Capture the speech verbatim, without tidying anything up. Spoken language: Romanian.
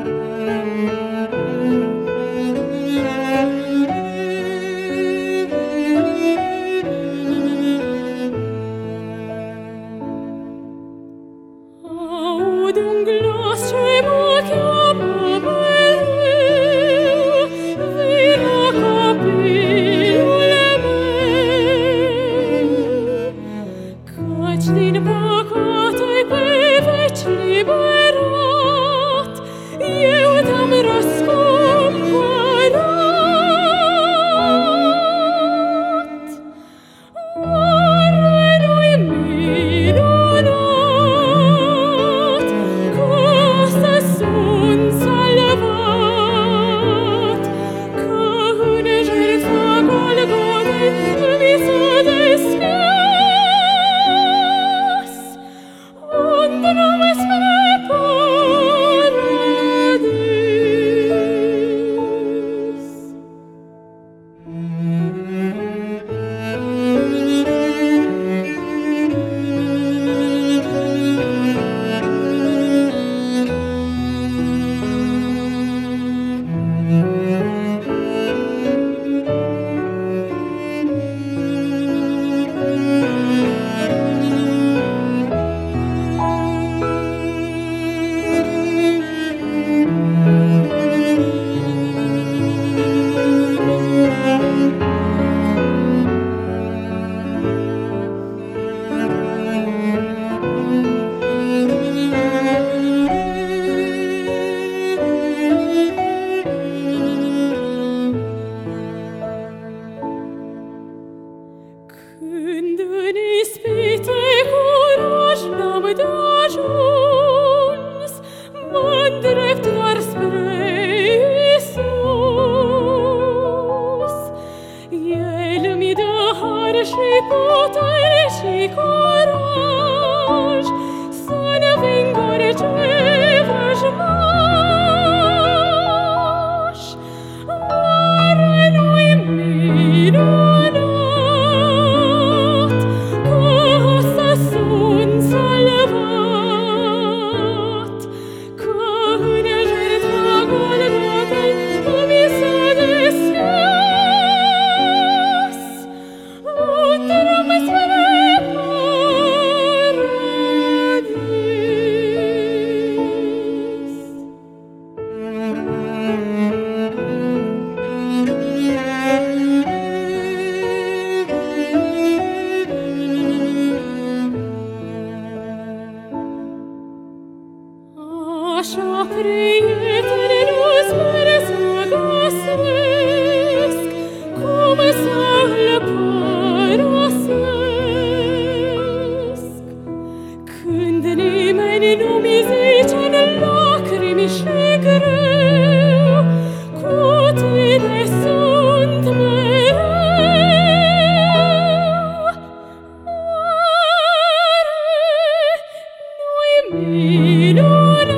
Aud un glas ce mă cheamă mereu, vino copilule meu, căci din păcate pe veci liberat, eu te-am răscumpărat. Oare nu-i minunat că astăzi sunt salvat, că în jertfa Golgotei mi s-a deschis un drum spre paradis. Când în ispite curaj n-am de-ajuns, mă-ndrept doar spre Iisus. El mi dă har și putere și curaj să-n înving orice vrăjmaș. Oare nu-i minunat că astăzi sunt salvat, că în jertfa Golgotei mi s-a deschis un drum spre Așa, prietene, nu-ți pare să găsesc cum să-l părăsesc, când nimeni nu-mi zice-n lacrimi și greu, cu tine sunt mereu. Oare nu-i minunat